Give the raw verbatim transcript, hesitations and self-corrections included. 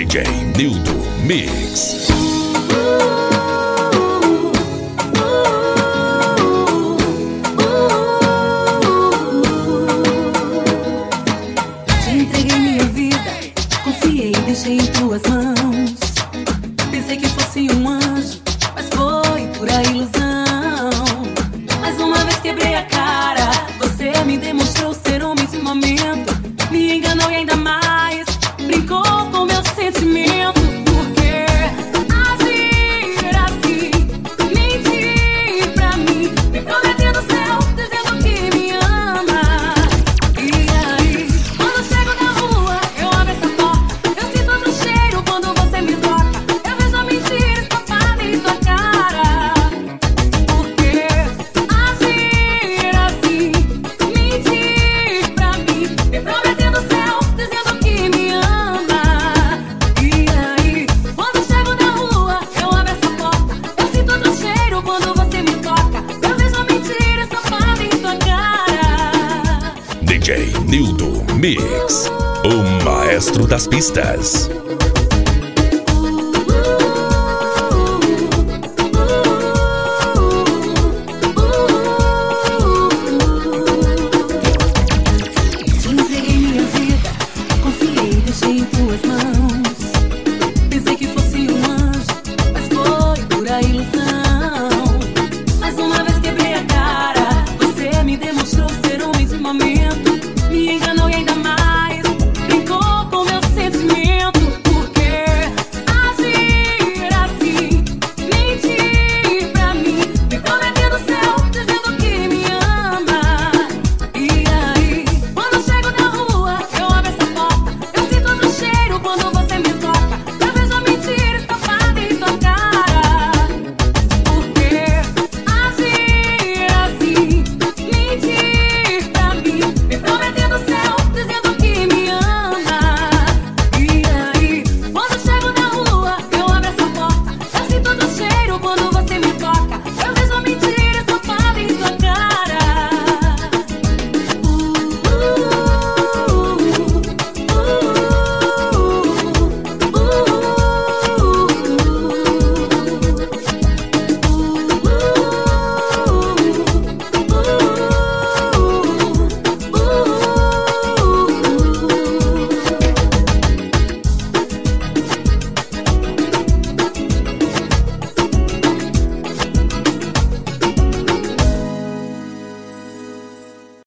D J Nildo Mix. Te entreguei minha vida, confiei e deixei em tuas mãos. Pensei que fosse um anjo, mas foi pura ilusão. Mais uma vez quebrei a cara, você me demonstrou ser homem de momento. Me enganou e ainda mais brincou com meu sentimento. Porque agir assim, mentir pra mim, me prometendo o céu, dizendo que me ama. E aí, quando chego na rua, eu abro essa porta, eu sinto outro cheiro quando você me toca. Eu vejo a mentira estampada em sua cara. Porque agir assim, mentir pra mim, me prometendo o céu, dizendo que me ama. E aí, quando chego na rua, eu abro essa porta, eu sinto outro cheiro quando você me toca. Eu vejo a mentira estampada em sua cara. D J Nildo Mix, o maestro das pistas.